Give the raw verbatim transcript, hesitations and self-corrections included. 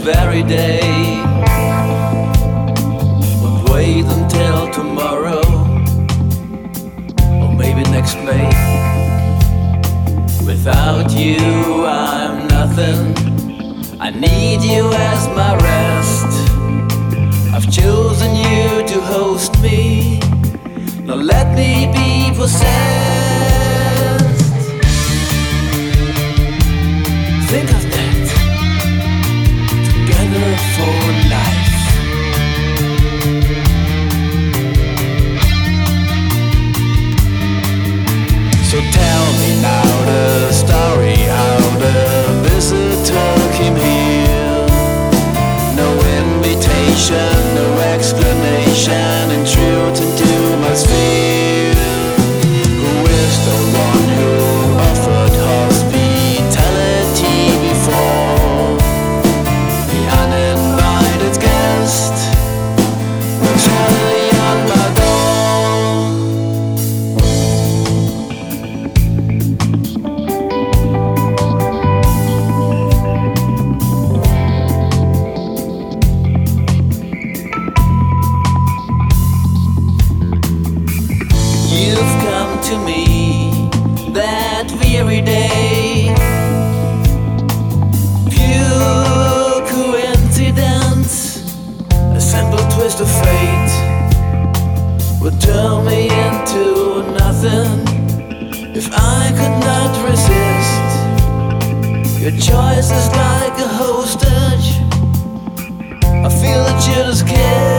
very day. But wait until tomorrow, or maybe next May. Without you I'm nothing, I need you as my rest. I've chosen you to host me, now let me be possessed. Think of that, together for life. So tell me now the story, how the visitor came here. No invitation, no explanation, intrude into my sphere. Who is the one who offered hospitality before? The uninvited guest was hardly on my door. You've come to me that very day. Pure coincidence, a simple twist of fate would turn me into nothing if I could not resist. Your choice is like a hostage, I feel that you're scared.